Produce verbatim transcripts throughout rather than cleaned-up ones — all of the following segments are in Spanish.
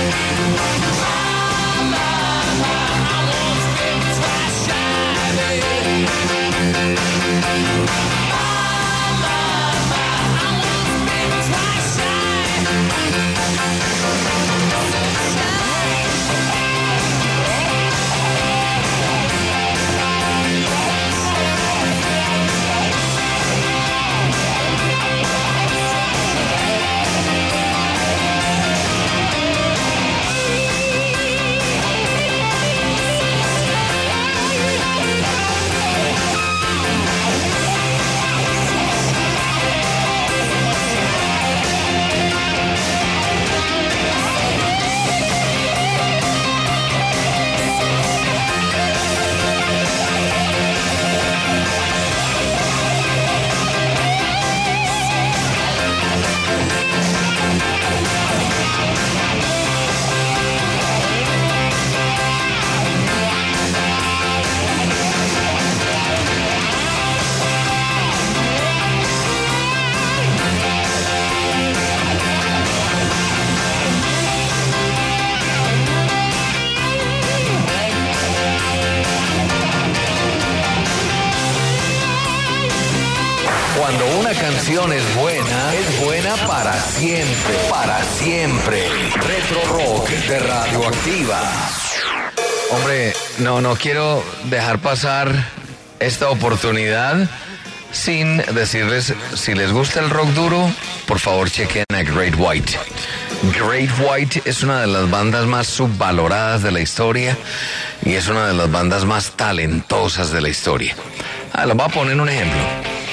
Cuando una canción es buena, es buena para siempre, para siempre. Retro Rock de Radioactiva. Hombre, no, no quiero dejar pasar esta oportunidad sin decirles, si les gusta el rock duro, por favor chequen a Great White. Great White es una de las bandas más subvaloradas de la historia y es una de las bandas más talentosas de la historia. Ah, les voy a poner un ejemplo.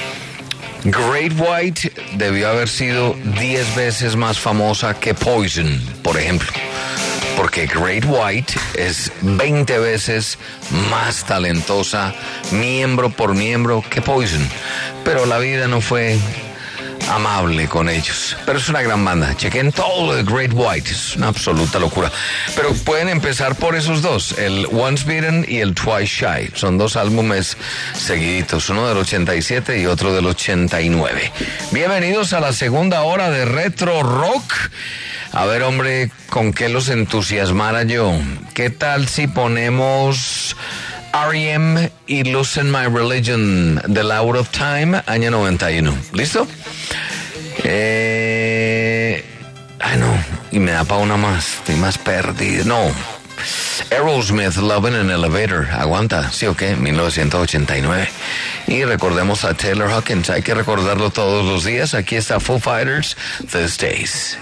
Great White debió haber sido diez veces más famosa que Poison, por ejemplo, porque Great White es veinte veces más talentosa, miembro por miembro, que Poison. Pero la vida no fue amable con ellos. Pero es una gran banda. Chequen todo lo de Great White. Es una absoluta locura. Pero pueden empezar por esos dos, el Once Bitten y el Twice Shy. Son dos álbumes seguiditos, uno del ochenta y siete y otro del ochenta y nueve. Bienvenidos a la segunda hora de Retro Rock. A ver, hombre, ¿con qué los entusiasmara yo? ¿Qué tal si ponemos R E M y Losing My Religion del Out of Time, año noventa y uno? ¿Listo? Eh... Ay, no. Y me da para una más. Estoy más perdido. No. Aerosmith, Love in an Elevator. Aguanta. ¿Sí o qué? mil novecientos ochenta y nueve. Y recordemos a Taylor Hawkins. Hay que recordarlo todos los días. Aquí está Foo Fighters, These Days.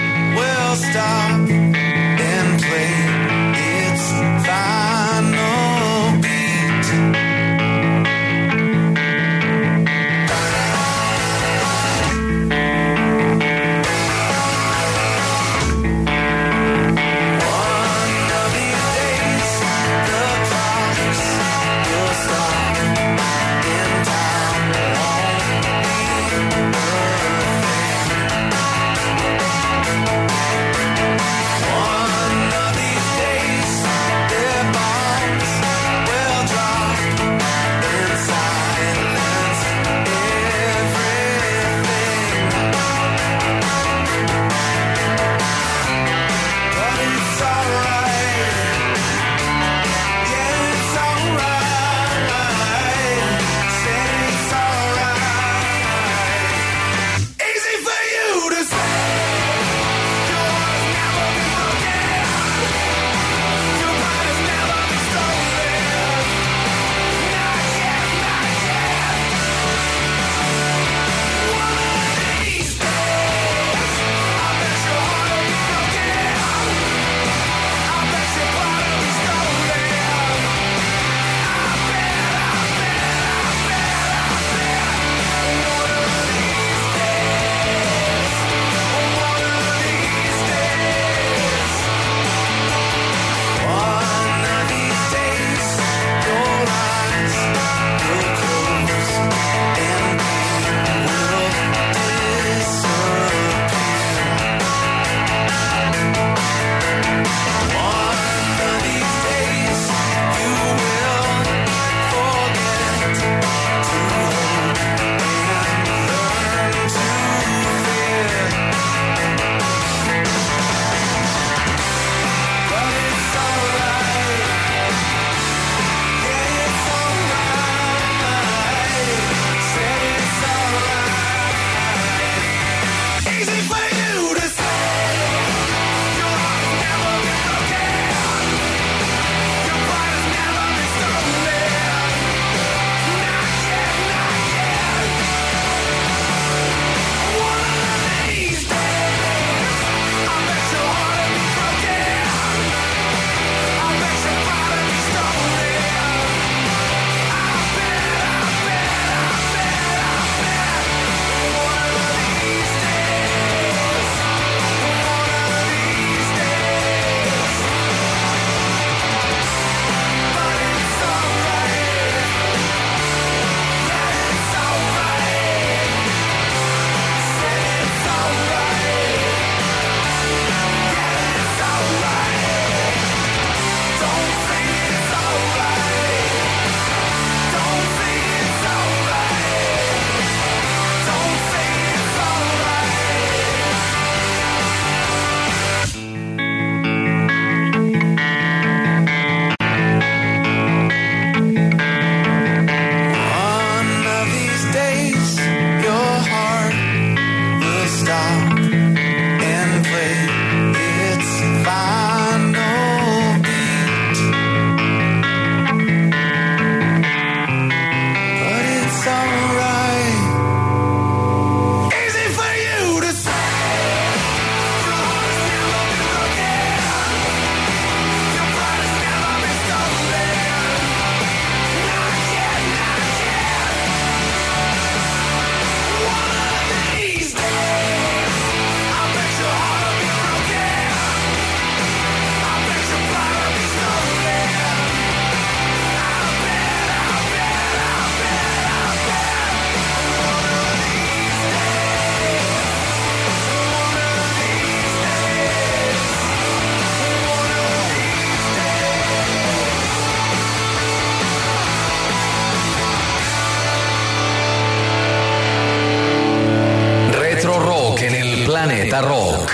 Stop and play its final Planeta Rock.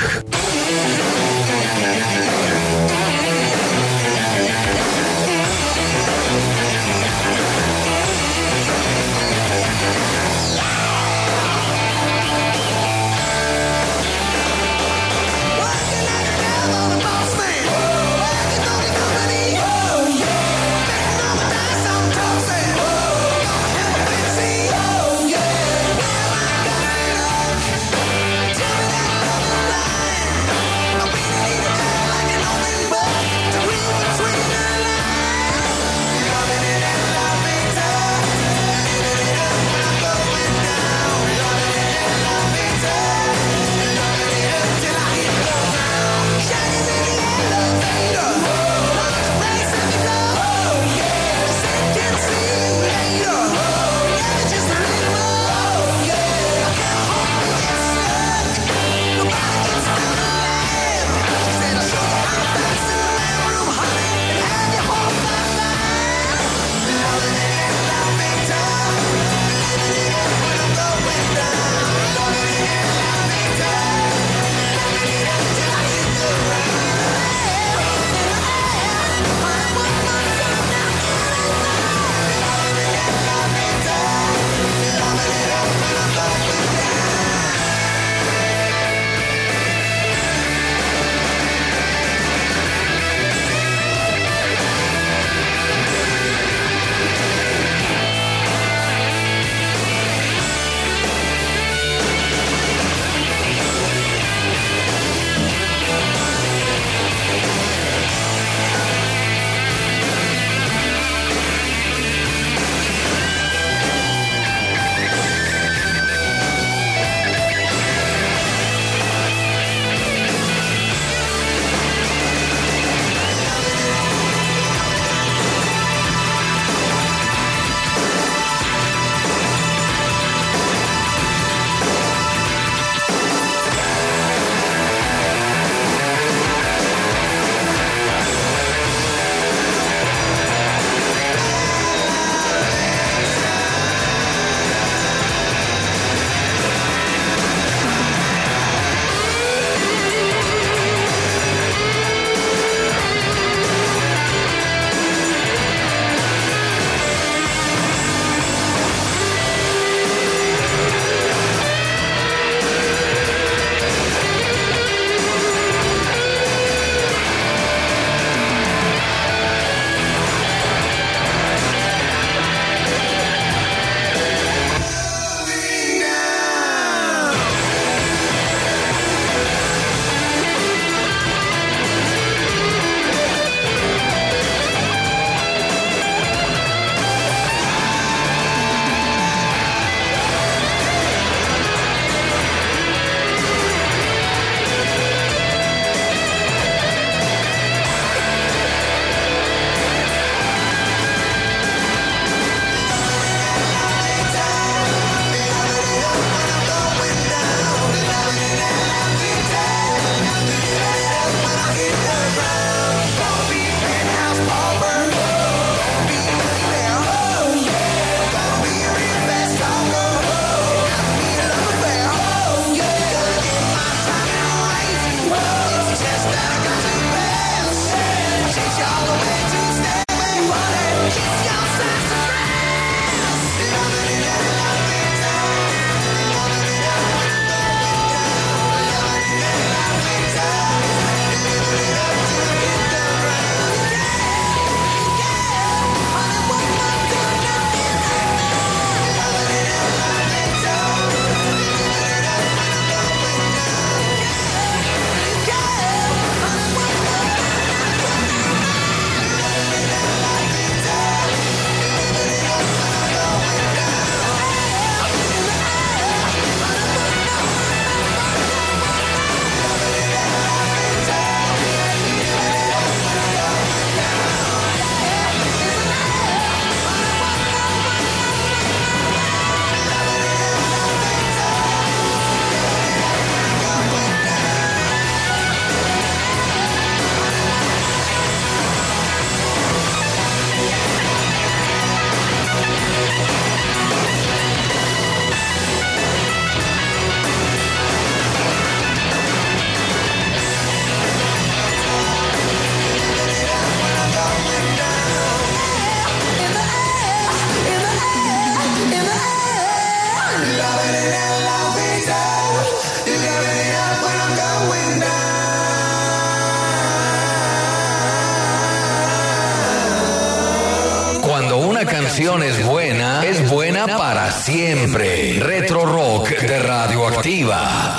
canción es buena, es buena para siempre. Retro Rock de Radioactiva.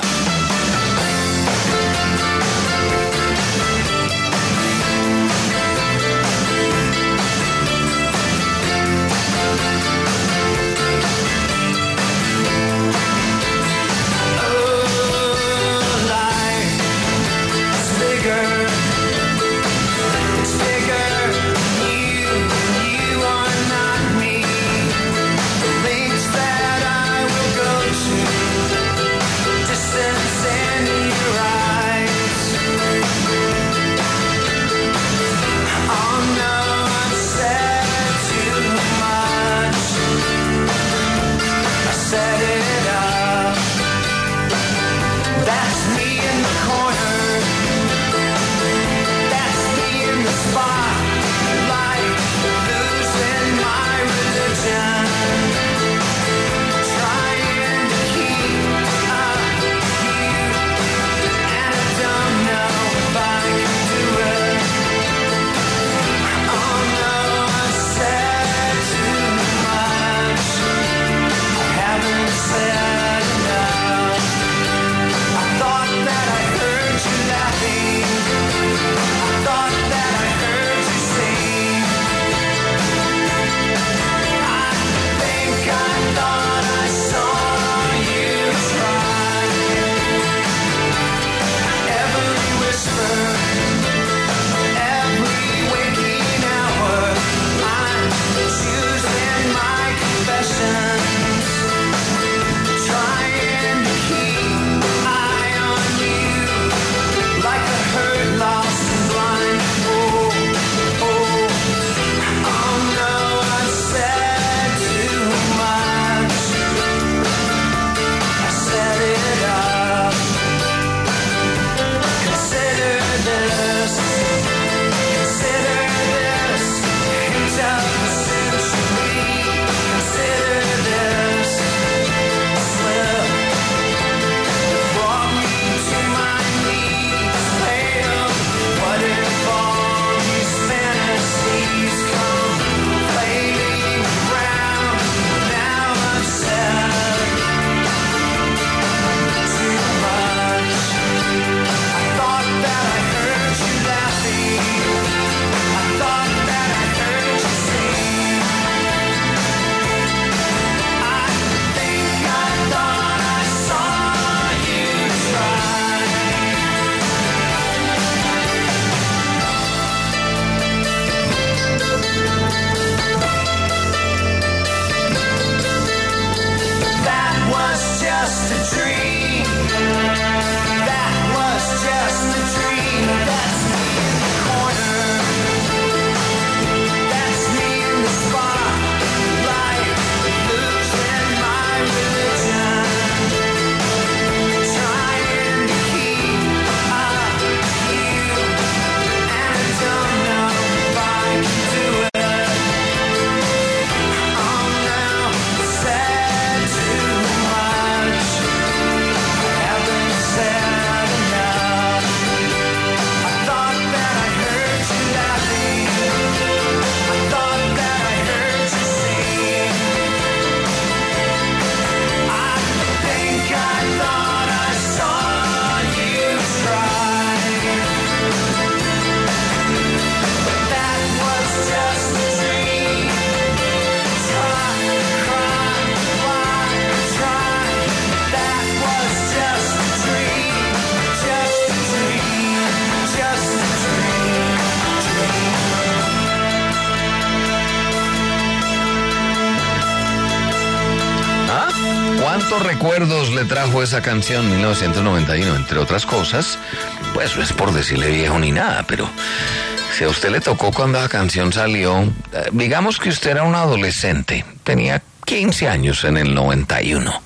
¿Cuántos recuerdos le trajo esa canción mil novecientos noventa y uno? Entre otras cosas, pues no es por decirle viejo ni nada, pero si a usted le tocó cuando la canción salió, eh, digamos que usted era un adolescente, tenía quince años en el noventa y uno,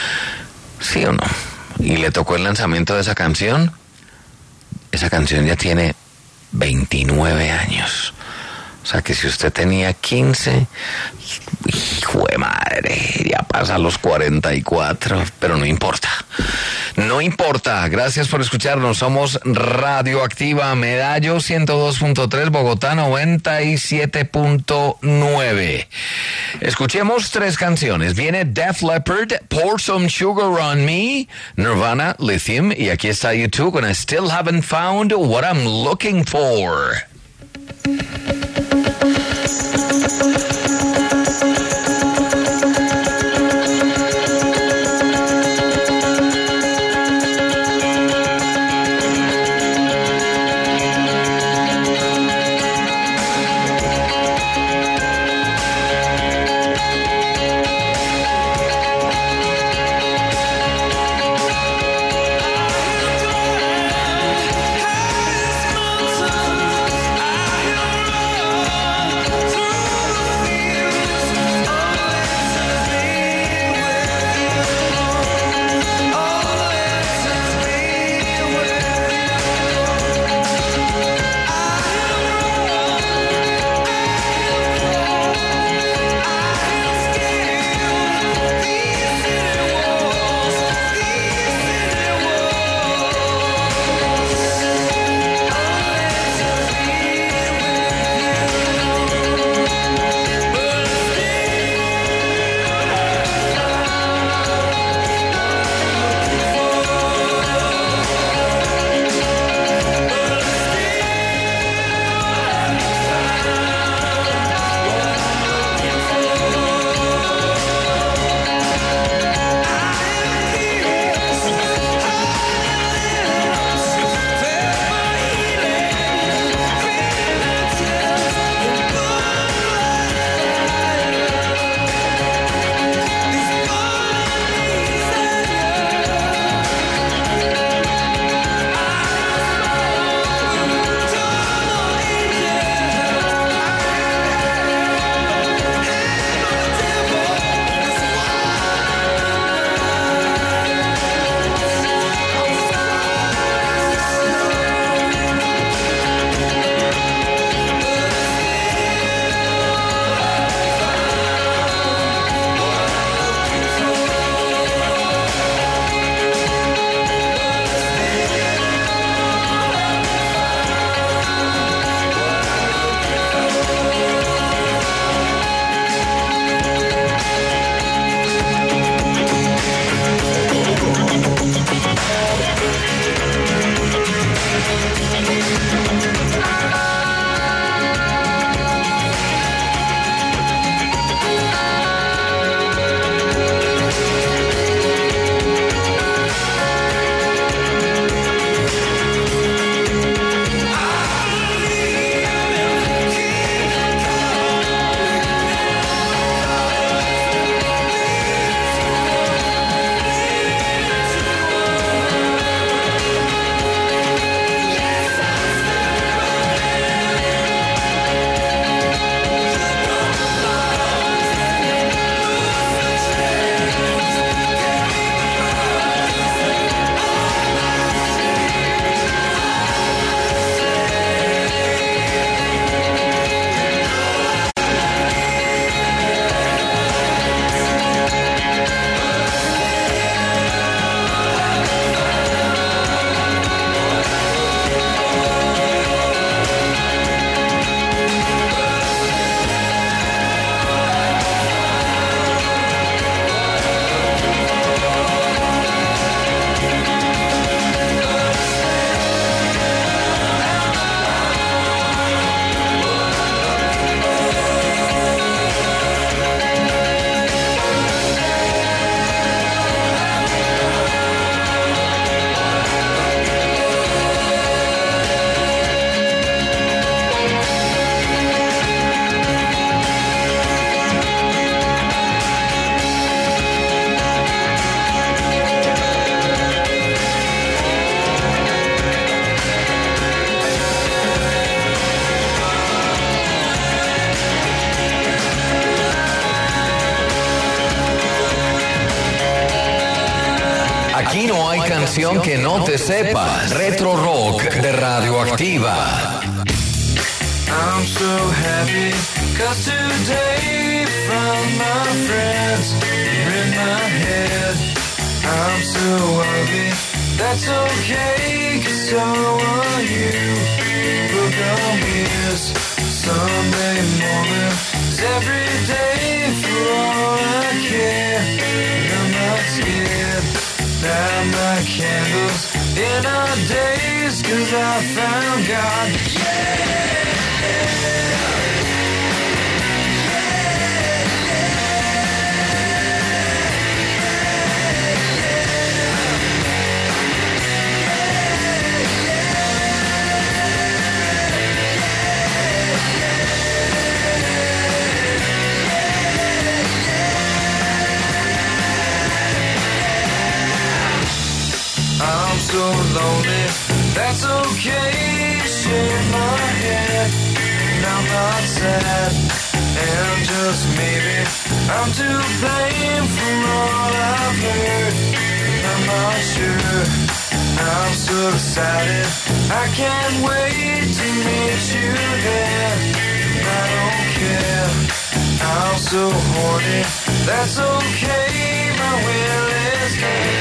¿sí o no? Y le tocó el lanzamiento de esa canción, esa canción ya tiene veintinueve años. O sea que si usted tenía quince, hijo de madre, ya pasa los cuarenta y cuatro, pero no importa. No importa, gracias por escucharnos. Somos Radioactiva, Medallo ciento dos punto tres, Bogotá noventa y siete punto nueve. Escuchemos tres canciones. Viene Def Leppard, Pour Some Sugar on Me, Nirvana, Lithium, y aquí está U two con I Still Haven't Found What I'm Looking For. Aquí no hay canción que no te sepas. Retro Rock de Radioactiva. I'm so happy, cause today found my friends in my head. I'm so ugly, that's okay, cause so are you. Book on this Sunday morning, 'cause every day light my candles in our days, 'cause I found God. Yeah, yeah. I'm so lonely, that's okay, shake my head, and I'm not sad, and just maybe I'm to blame for all I've heard, and I'm not sure, I'm so excited, I can't wait to meet you there, and I don't care, I'm so horny, that's okay, my will is good.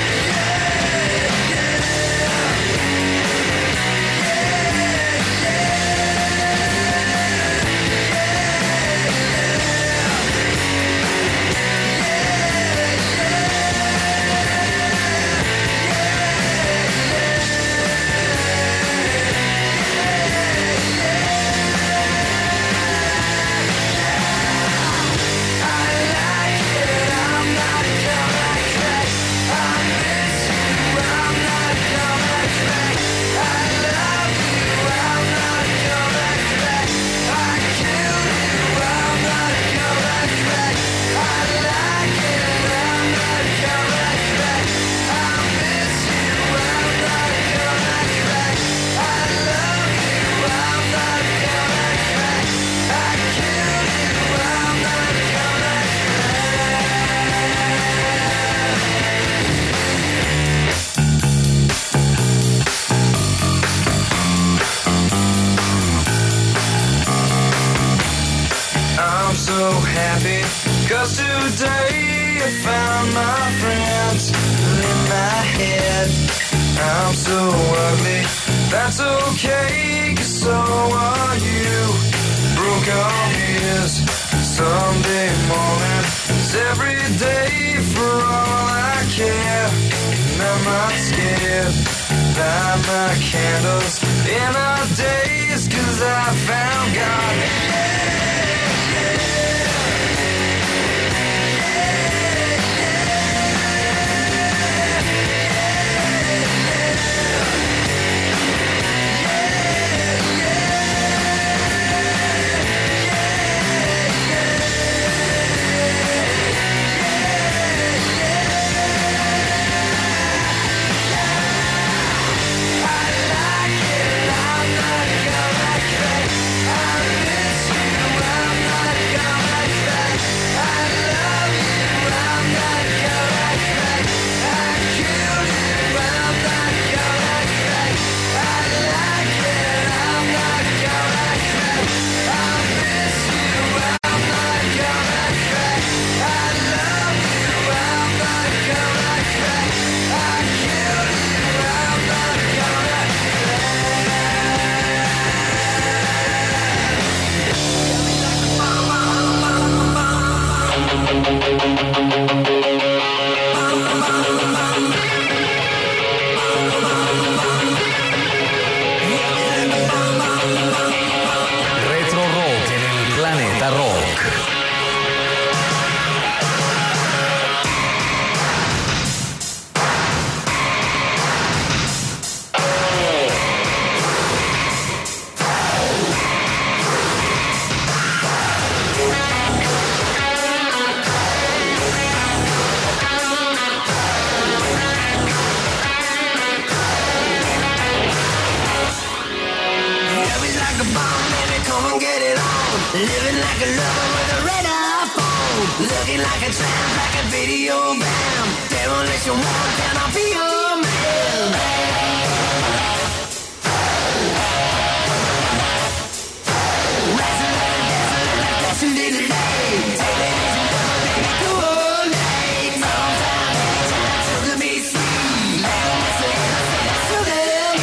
So happy, 'cause today I found my friends in my head. I'm so ugly, that's okay, 'cause so are you. Broke our ears, Sunday morning is every day for all I care. And I'm not scared, light my candles in our days, 'cause I found God. Living like a lover with a red iPhone. Looking like a tramp, like a video van. Demolition wall, can I be your man? Rising like a desert, like dancing in the lake. Television double, baby, cool night. Sometime, anytime, sugar me sweet. Like a missile, I say that's sugar me.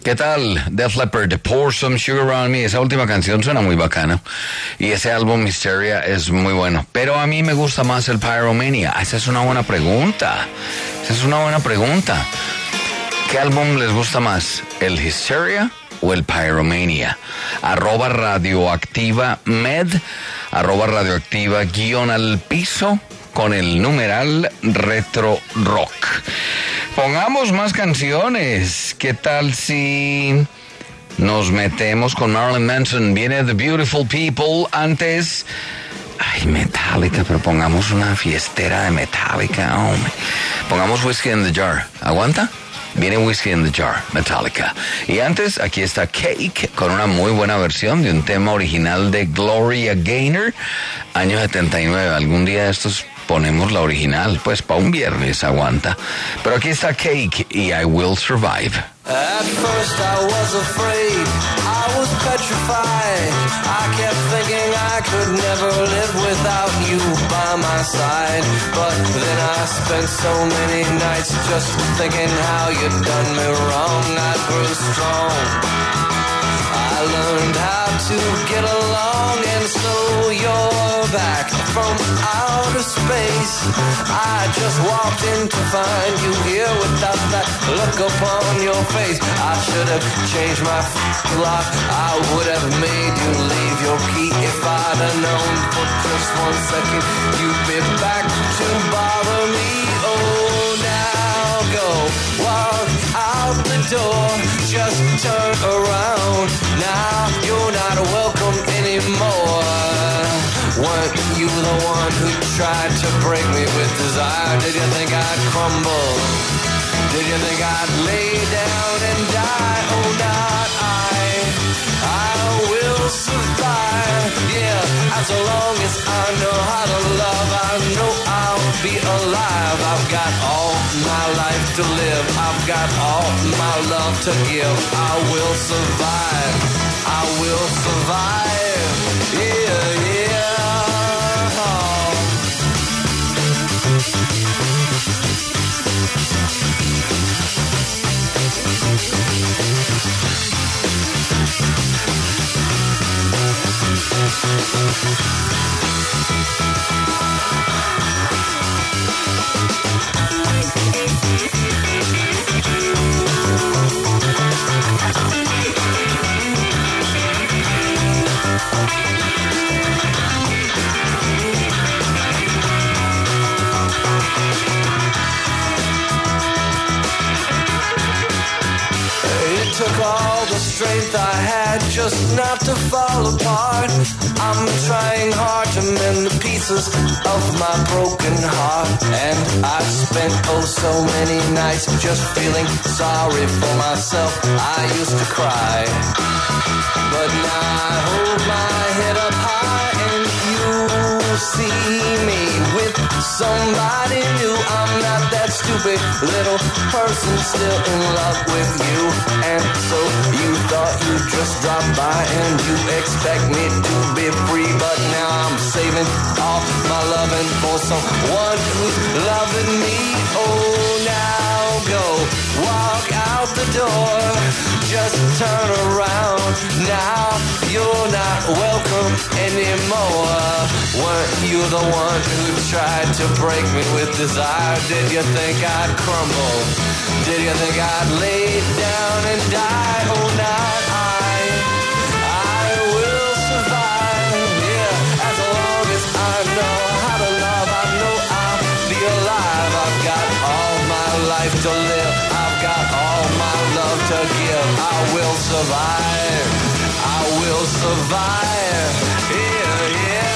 ¿Qué tal? Def Leppard, Pour Some Sugar on Me. Esa última canción suena muy bacana. Y ese álbum Hysteria es muy bueno. Pero a mí me gusta más el Pyromania. Esa es una buena pregunta. Esa es una buena pregunta. ¿Qué álbum les gusta más? ¿El Hysteria o el Pyromania? Arroba Radioactiva Med, arroba Radioactiva guión al piso, con el numeral Retro Rock. Pongamos más canciones. ¿Qué tal si nos metemos con Marilyn Manson? Viene The Beautiful People. Antes, ay, Metallica, pero pongamos una fiestera de Metallica, hombre. Pongamos Whiskey in the Jar. ¿Aguanta? Viene Whiskey in the Jar, Metallica. Y antes, aquí está Cake, con una muy buena versión de un tema original de Gloria Gaynor, año setenta y nueve. Algún día de estos ponemos la original, pues para un viernes aguanta. Pero aquí está Cake y I Will Survive. At first I was afraid, I was petrified. I kept thinking I could never live without you by my side. But then I spent so many nights just thinking how you'd done me wrong. I grew strong, I learned how to get along, and so you're back from outer space. I just walked in to find you here without that look upon your face. I should have changed my lock, I would have made you leave your key. If I'd have known for just one second you'd be back to bother me. Oh, now go walk out the door, just turn around. Now you're not welcome anymore. Weren't you the one who tried to break me with desire? Did you think I'd crumble? Did you think I'd lay down and die? Oh, not I. I will survive. Yeah, as long as I know how to love, I know I'll be alive. I've got all my life to live, I've got all my love to give. I will survive, I will survive. Yeah, yeah. It took all the strength I had just not to fall apart. I'm trying hard to mend the pieces of my broken heart. And I've spent oh so many nights just feeling sorry for myself. I used to cry, but now I hold my head up high and you see me with somebody new. I'm not that stupid little person still in love with you. And so you thought you'd just drop by and you expect me to be free. But now I'm saving all my loving for someone who's loving me. Oh, now go walk out the door, just turn around. Now you're not welcome anymore. Weren't you the one who tried to break me with desire? Did you think I'd crumble? Did you think I'd lay down and die? Oh, not I. I will survive. Yeah, as long as I know how to love, I know I'll be alive. I've got all my life to live, I've got all my love to give. I will survive, I will survive. Yeah, yeah.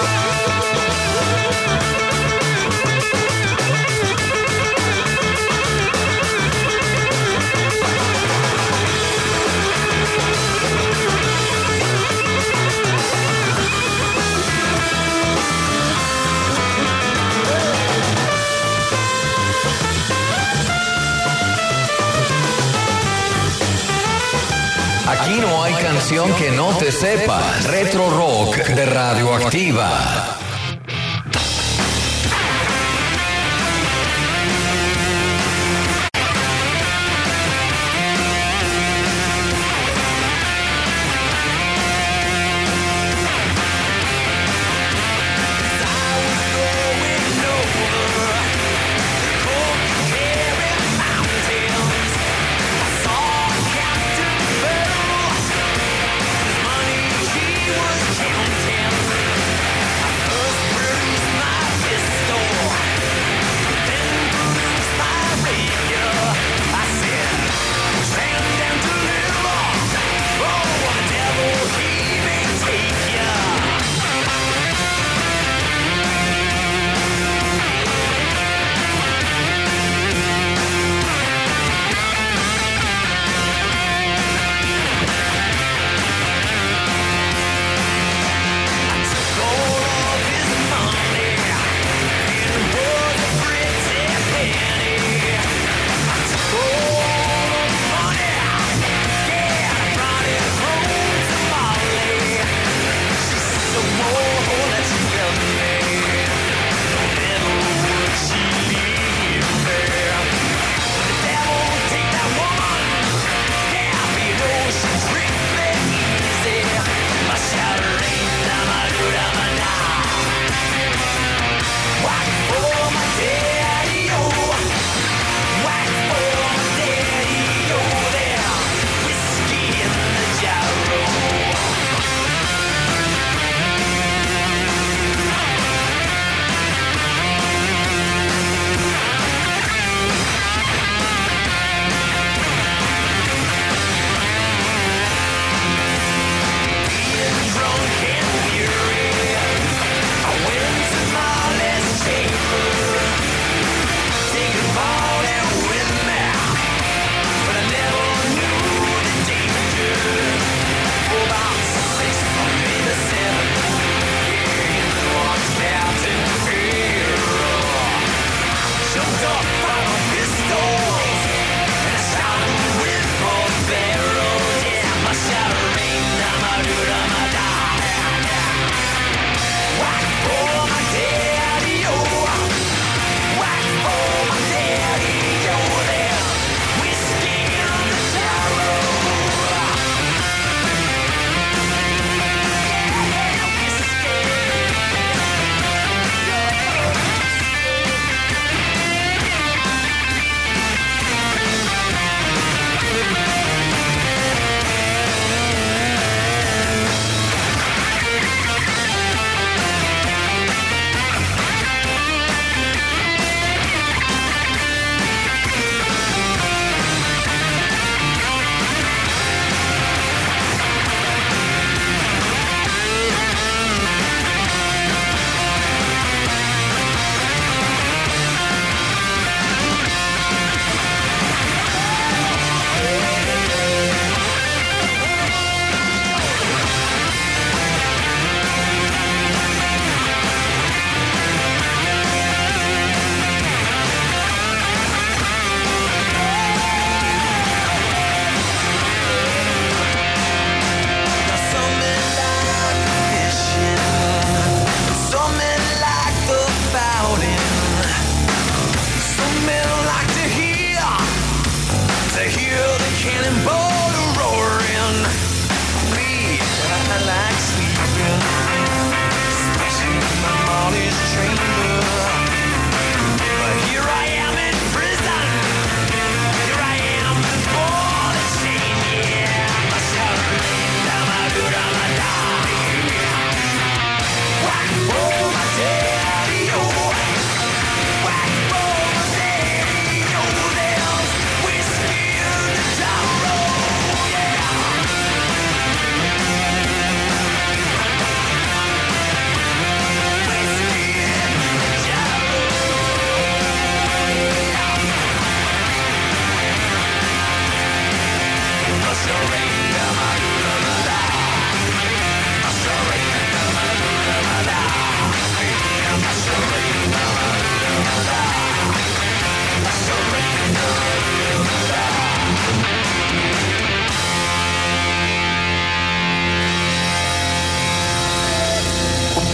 Aquí no hay canción que no te sepas. Retro Rock de Radioactiva.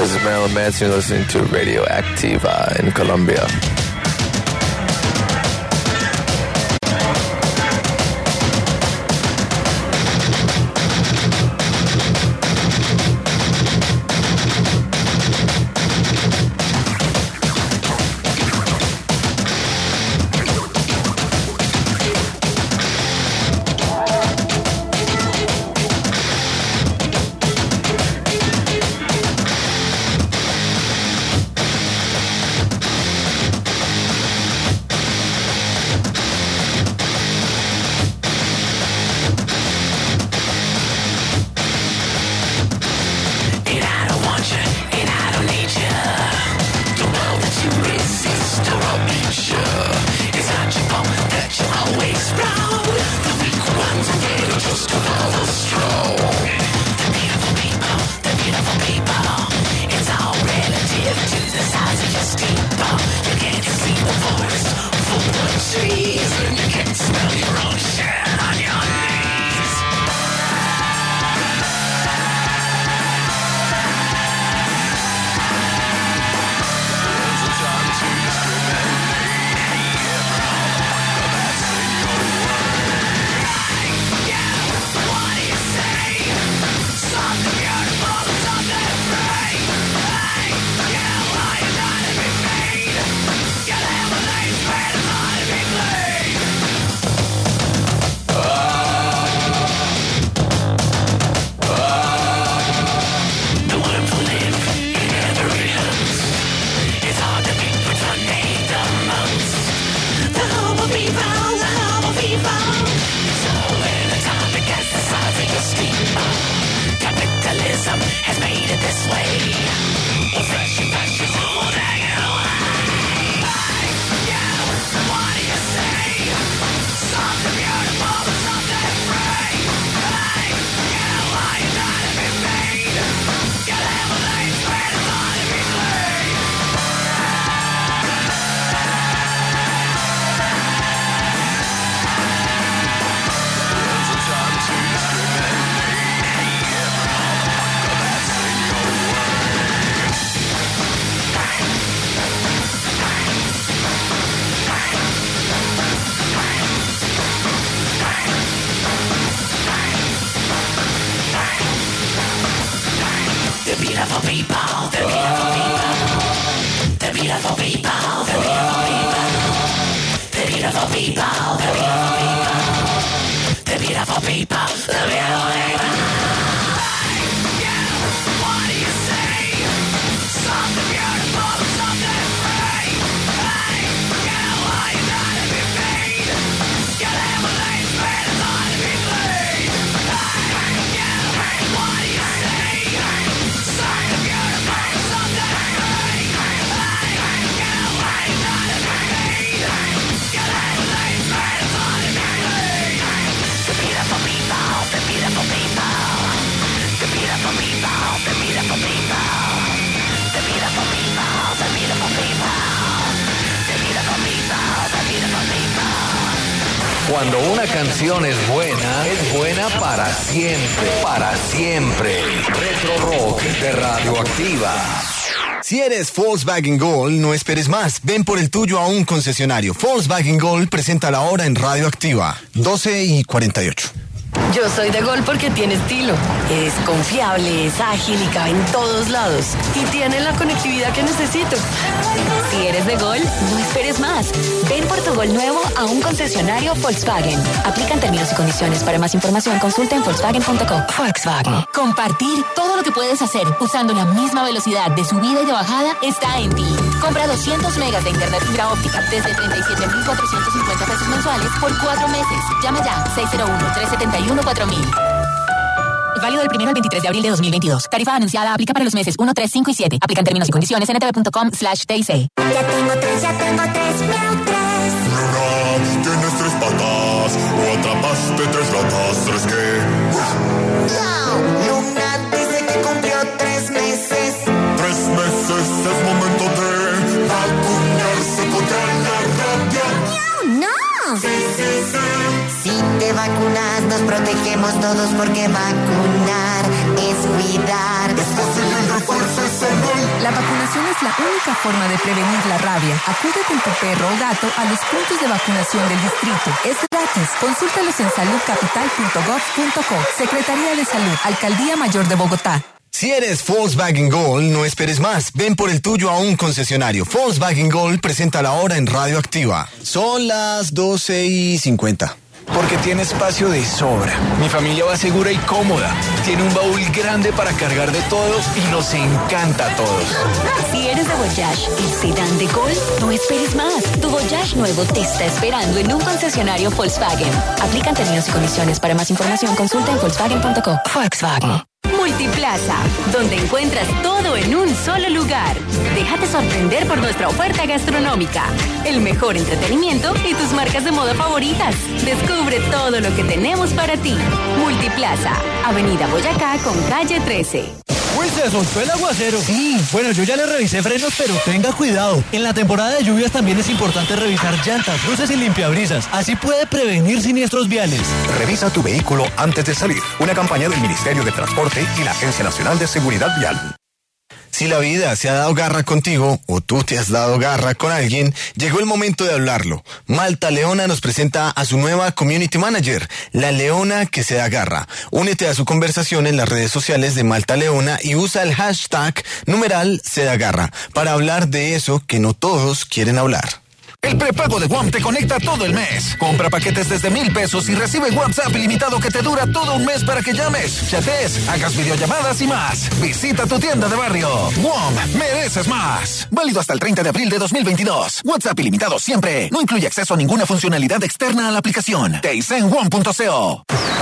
This is Marilyn Manson. You're listening to Radio Activa in Colombia. Cuando una canción es buena, es buena para siempre, para siempre. Retro Rock de Radioactiva. Si eres Volkswagen Gol, no esperes más. Ven por el tuyo a un concesionario. Volkswagen Gol presenta la hora en Radioactiva, doce y cuarenta y ocho. Yo soy de Gol porque tiene estilo. Es confiable, es ágil y cabe en todos lados. Y tiene la conectividad que necesito. Si eres de Gol, no esperes más. Ven por tu Gol nuevo a un concesionario Volkswagen. Aplican términos y condiciones. Para más información, consulta en volkswagen punto com. Volkswagen. Compartir todo lo que puedes hacer usando la misma velocidad de subida y de bajada está en ti. Compra doscientos megas de internet fibra óptica desde treinta y siete mil cuatrocientos cincuenta pesos mensuales por cuatro meses. Llama ya seis cero uno, tres siete uno, cuatro mil. Válido del primero al veintitrés de abril de dos mil veintidós. Tarifa anunciada aplica para los meses uno, tres, cinco y siete. Aplican términos y condiciones en n t v punto com slash T I C. Ya tengo tres, ya tengo tres, miau tres. Luna, tienes tres patas, o atrapaste tres ratas, ¿tres qué? No, Luna dice que cumplió tres meses. Tres meses es momento de vacunarse contra la rabia. No, no. Sí, sí, sí. Si te vacunas, nos protegemos todos porque vacunar es cuidar. Es fácil, el refuerzo es solo vacunación es la única forma de prevenir la rabia. Acude con tu perro o gato a los puntos de vacunación del distrito. Es gratis. Consúltalos en salud capital punto gov punto co. Secretaría de Salud, Alcaldía Mayor de Bogotá. Si eres Volkswagen Gol, no esperes más. Ven por el tuyo a un concesionario. Volkswagen Gol presenta la hora en Radio Activa. Son las doce y cincuenta. Porque tiene espacio de sobra. Mi familia va segura y cómoda. Tiene un baúl grande para cargar de todo y nos encanta a todos. Si eres de Voyage, el sedán de Gol, no esperes más. Tu Voyage nuevo te está esperando en un concesionario Volkswagen. Aplican términos y condiciones. Para más información, consulta en volkswagen punto co. Volkswagen. Multiplaza, donde encuentras todo en un solo lugar. Déjate sorprender por nuestra oferta gastronómica, el mejor entretenimiento y tus marcas de moda favoritas. Descubre todo lo que tenemos para ti. Multiplaza, Avenida Boyacá con calle trece. Uy, se soltó el aguacero. Sí. Bueno, yo ya le revisé frenos, pero tenga cuidado. En la temporada de lluvias también es importante revisar llantas, luces y limpiabrisas. Así puede prevenir siniestros viales. Revisa tu vehículo antes de salir. Una campaña del Ministerio de Transporte y la Agencia Nacional de Seguridad Vial. Si la vida se ha dado garra contigo o tú te has dado garra con alguien, llegó el momento de hablarlo. Malta Leona nos presenta a su nueva Community Manager, la Leona que se da garra. Únete a su conversación en las redes sociales de Malta Leona y usa el hashtag numeral se da garra para hablar de eso que no todos quieren hablar. El prepago de WOM te conecta todo el mes. Compra paquetes desde mil pesos y recibe WhatsApp ilimitado que te dura todo un mes para que llames, chatees, hagas videollamadas y más. Visita tu tienda de barrio. WOM, mereces más. Válido hasta el treinta de abril de dos mil veintidós. WhatsApp ilimitado siempre. No incluye acceso a ninguna funcionalidad externa a la aplicación. Te hice en WOM punto co.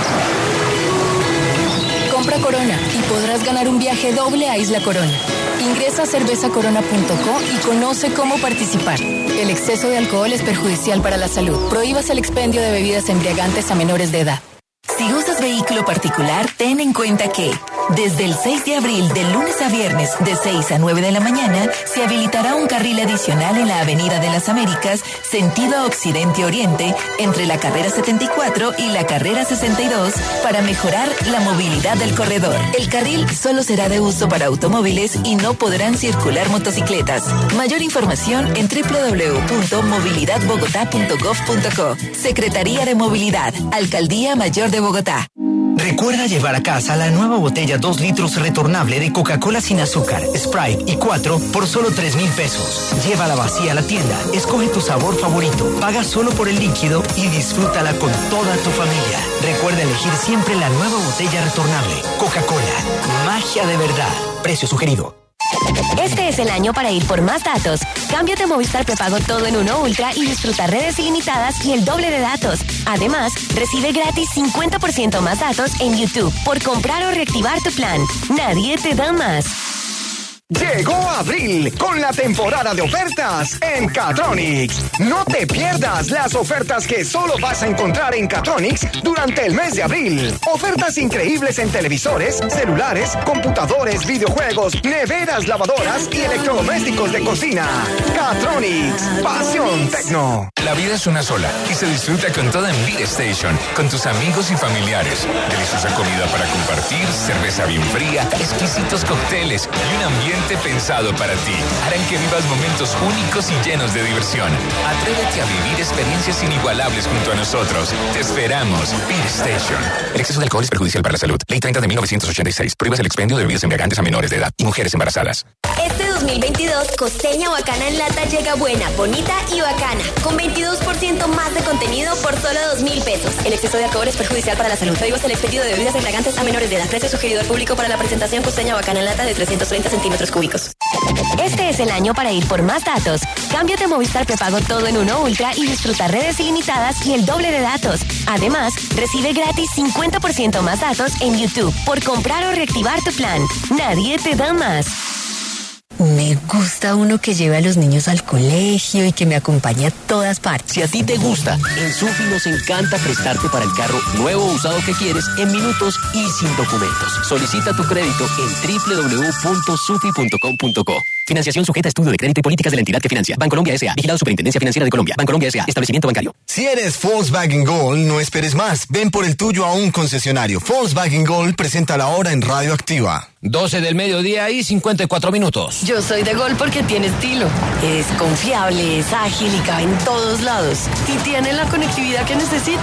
Compra Corona y podrás ganar un viaje doble a Isla Corona. Ingresa a cerveza corona punto co y conoce cómo participar. El exceso de alcohol es perjudicial para la salud. Prohíbas el expendio de bebidas embriagantes a menores de edad. Si usas vehículo particular, ten en cuenta que desde el seis de abril, de lunes a viernes, de seis a nueve de la mañana, se habilitará un carril adicional en la Avenida de las Américas, sentido occidente-oriente, entre la carrera setenta y cuatro y la carrera sesenta y dos, para mejorar la movilidad del corredor. El carril solo será de uso para automóviles y no podrán circular motocicletas. Mayor información en doble u doble u doble u punto movilidad bogotá punto gov punto co. Secretaría de Movilidad, Alcaldía Mayor de Bogotá. Recuerda llevar a casa la nueva botella dos litros retornable de Coca-Cola sin azúcar, Sprite y cuatro por solo tres mil pesos. Llévala vacía a la tienda, escoge tu sabor favorito, paga solo por el líquido y disfrútala con toda tu familia. Recuerda elegir siempre la nueva botella retornable. Coca-Cola, magia de verdad. Precio sugerido. Este es el año para ir por más datos. Cámbiate a Movistar Prepago todo en uno Ultra y disfruta redes ilimitadas y el doble de datos. Además, recibe gratis cincuenta por ciento más datos en YouTube por comprar o reactivar tu plan. Nadie te da más. Llegó abril con la temporada de ofertas en Catronics. No te pierdas las ofertas que solo vas a encontrar en Catronics durante el mes de abril. Ofertas increíbles en televisores, celulares, computadores, videojuegos, neveras, lavadoras y electrodomésticos de cocina. Catronics, pasión tecno. La vida es una sola y se disfruta con toda en Beer Station, con tus amigos y familiares. Deliciosa comida para compartir, cerveza bien fría, exquisitos cócteles y un ambiente pensado para ti. Harán que vivas momentos únicos y llenos de diversión. Atrévete a vivir experiencias inigualables junto a nosotros. Te esperamos. Beer Station. El exceso de alcohol es perjudicial para la salud. Ley treinta de mil novecientos ochenta y seis. Prohíbes el expendio de bebidas embriagantes a menores de edad y mujeres embarazadas. Este dos mil veintidós, Costeña Bacana en lata llega buena, bonita y bacana, con veintidós por ciento más de contenido por solo dos mil pesos. El exceso de alcohol es perjudicial para la salud. Prohíbes el expendio de bebidas embriagantes a menores de edad. Precio sugerido al público para la presentación Costeña Bacana en lata de trescientos treinta centímetros cúbicos. Este es el año para ir por más datos. Cámbiate a Movistar Prepago todo en uno Ultra y disfruta redes ilimitadas y el doble de datos. Además, recibe gratis cincuenta por ciento más datos en YouTube por comprar o reactivar tu plan. Nadie te da más. Me gusta uno que lleve a los niños al colegio y que me acompañe a todas partes. Si a ti te gusta, en Sufi nos encanta prestarte para el carro nuevo o usado que quieres en minutos y sin documentos. Solicita tu crédito en doble u doble u doble u punto sufi punto com punto co. Financiación sujeta a estudio de crédito y políticas de la entidad que financia. Bancolombia S A. Vigilado Superintendencia Financiera de Colombia. Bancolombia S A. Establecimiento bancario. Si eres Volkswagen Gol, no esperes más. Ven por el tuyo a un concesionario. Volkswagen Gol presenta la hora en Radio Activa. doce del mediodía y cincuenta y cuatro minutos. Yo soy de Gol porque tiene estilo. Es confiable, es ágil y cabe en todos lados. Y tiene la conectividad que necesito.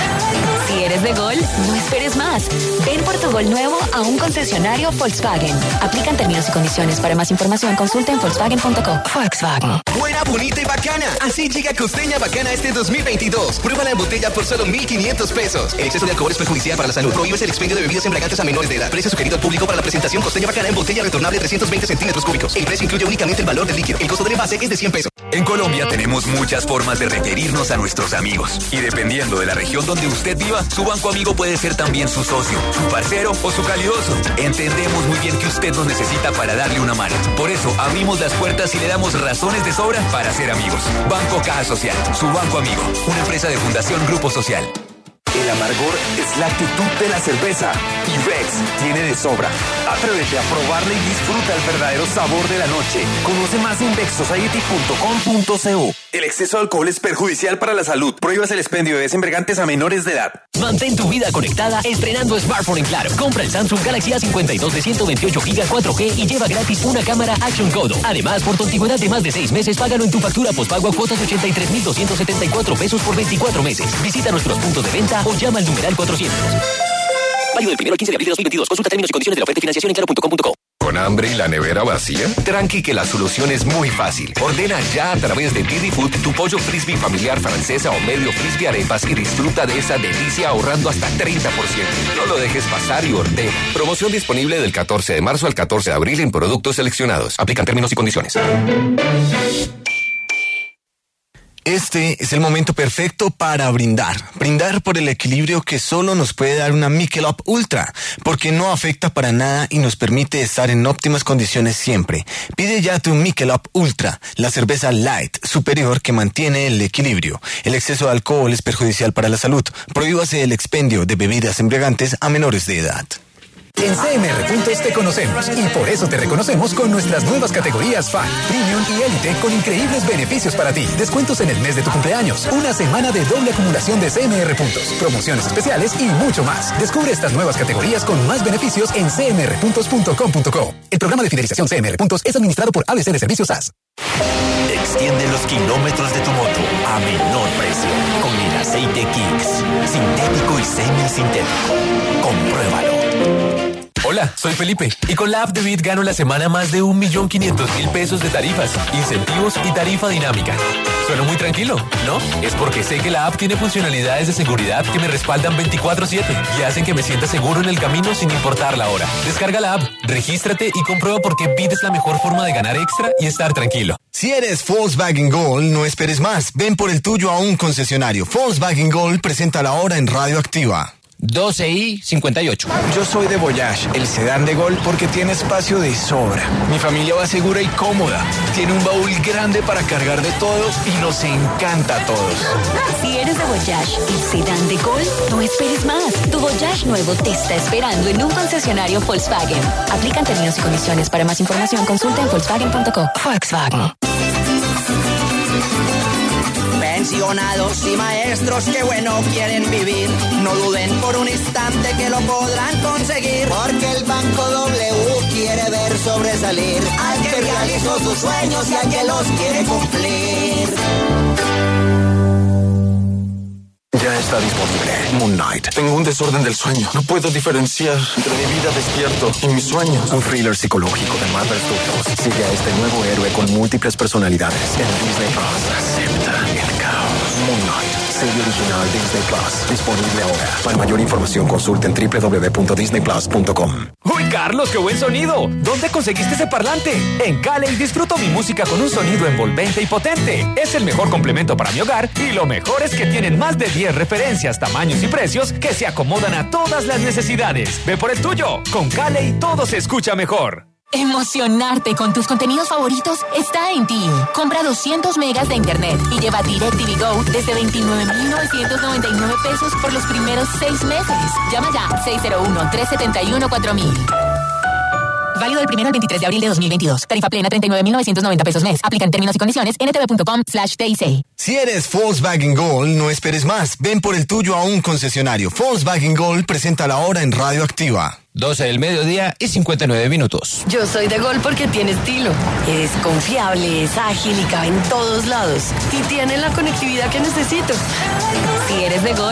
Si eres de Gol, no esperes más. Ven por tu Gol nuevo a un concesionario Volkswagen. Aplican términos y condiciones. Para más información, consulta en volkswagen punto com. Volkswagen. Buena, bonita y bacana. Así llega Costeña Bacana este dos mil veintidós. Pruébala en botella por solo mil quinientos pesos. El exceso de alcohol es perjudicial para la salud. Prohíbes el expendio de bebidas embriagantes a menores de edad. Precio sugerido al público para la presentación Costeña Bacana en botella retornable trescientos veinte centímetros cúbicos. El precio incluye únicamente el valor del líquido. El costo del envase es de cien pesos. En Colombia tenemos muchas formas de referirnos a nuestros amigos. Y dependiendo de la región donde usted viva, su banco amigo puede ser también su socio, su parcero o su calidoso. Entendemos muy bien que usted nos necesita para darle una mano. Por eso abrimos las puertas y le damos razones de sobra para ser amigos. Banco Caja Social, su banco amigo, una empresa de Fundación Grupo Social. El amargor es la actitud de la cerveza y Bex tiene de sobra. Atrévete a probarla y disfruta el verdadero sabor de la noche. Conoce más en bex society punto com punto co. El exceso de alcohol es perjudicial para la salud. Prohíbas el expendio de bebidas embriagantes a menores de edad. Mantén tu vida conectada estrenando smartphone en Claro. Compra el Samsung Galaxy A cincuenta y dos de ciento veintiocho gigas cuatro G y lleva gratis una cámara Action Codo. Además, por tu antigüedad de más de seis meses, págalo en tu factura postpago a cuotas de ochenta y tres mil doscientos setenta y cuatro pesos por veinticuatro meses. Visita nuestros puntos de venta o llama al numeral cuatrocientos. Válido del primero al quince de abril de dos mil veintidós. Consulta términos y condiciones de la oferta y financiación en claro punto com punto co. ¿Con hambre y la nevera vacía? Tranqui que la solución es muy fácil. Ordena ya a través de Didi Food tu pollo frisbee familiar francesa o medio frisbee arepas y disfruta de esa delicia ahorrando hasta treinta por ciento. No lo dejes pasar y ordena. Promoción disponible del catorce de marzo al catorce de abril en productos seleccionados. Aplican términos y condiciones. Este es el momento perfecto para brindar. Brindar por el equilibrio que solo nos puede dar una Michelob Ultra, porque no afecta para nada y nos permite estar en óptimas condiciones siempre. Pide ya tu Michelob Ultra, la cerveza light superior que mantiene el equilibrio. El exceso de alcohol es perjudicial para la salud. Prohíbase el expendio de bebidas embriagantes a menores de edad. En C M R Puntos te conocemos y por eso te reconocemos con nuestras nuevas categorías Fan, Premium y Elite con increíbles beneficios para ti. Descuentos en el mes de tu cumpleaños, una semana de doble acumulación de C M R Puntos, promociones especiales y mucho más. Descubre estas nuevas categorías con más beneficios en c m r puntos punto com punto co. El programa de fidelización C M R Puntos es administrado por A B C de Servicios A S. Extiende los kilómetros de tu moto a menor precio con el aceite Kicks, sintético y semisintético. Compruébalo. Hola, soy Felipe y con la app de Bit gano la semana más de un millón quinientos mil pesos de tarifas, incentivos y tarifa dinámica. Suena muy tranquilo, ¿no? Es porque sé que la app tiene funcionalidades de seguridad que me respaldan veinticuatro siete y hacen que me sienta seguro en el camino sin importar la hora. Descarga la app, regístrate y comprueba por qué Bit es la mejor forma de ganar extra y estar tranquilo. Si eres Volkswagen Gol, no esperes más. Ven por el tuyo a un concesionario. Volkswagen Gol presenta la hora en Radio Activa. doce y cincuenta y ocho. Yo soy de Voyage, el sedán de Gol porque tiene espacio de sobra. Mi familia va segura y cómoda. Tiene un baúl grande para cargar de todo y nos encanta a todos. Si eres de Voyage, el sedán de Gol, no esperes más. Tu Voyage nuevo te está esperando en un concesionario Volkswagen. Aplican términos y condiciones. Para más información, consulta en volkswagen punto co. Volkswagen. Pensionados y maestros que bueno quieren vivir, no duden por un instante que lo podrán conseguir, porque el Banco W quiere ver sobresalir al que realizó sus sueños y al que los quiere cumplir. Ya está disponible Moon Knight. Tengo un desorden del sueño. No puedo diferenciar entre mi vida despierto y mis sueños. Un thriller psicológico de Marvel Studios sigue a este nuevo héroe con múltiples personalidades en Disney Plus. Acepta el caos. Moon Knight, serie original Disney Plus. Disponible ahora. Para mayor información consulten doble u doble u doble u punto disney plus punto com. ¡Uy, Carlos, qué buen sonido! ¿Dónde conseguiste ese parlante? En Cali disfruto mi música con un sonido envolvente y potente. Es el mejor complemento para mi hogar y lo mejor es que tienen más de diez referencias, tamaños y precios que se acomodan a todas las necesidades. Ve por el tuyo. Con Cali todo se escucha mejor. Emocionarte con tus contenidos favoritos está en ti. Compra doscientos megas de internet y lleva DirecTV Go desde veintinueve mil novecientos noventa y nueve pesos por los primeros seis meses. Llama ya seis cero uno, tres siete uno, cuatro mil. Válido del primero al veintitrés de abril de dos mil veintidós. Tarifa plena treinta y nueve mil novecientos noventa pesos mes. Aplican términos y condiciones en n t v punto com slash t i c. Si eres Volkswagen Gol, no esperes más. Ven por el tuyo a un concesionario. Volkswagen Gol presenta la hora en Radio Activa. doce del mediodía y cincuenta y nueve minutos. Yo soy de Gol porque tiene estilo. Es confiable, es ágil y cabe en todos lados. Y tiene la conectividad que necesito. Si eres de Gol,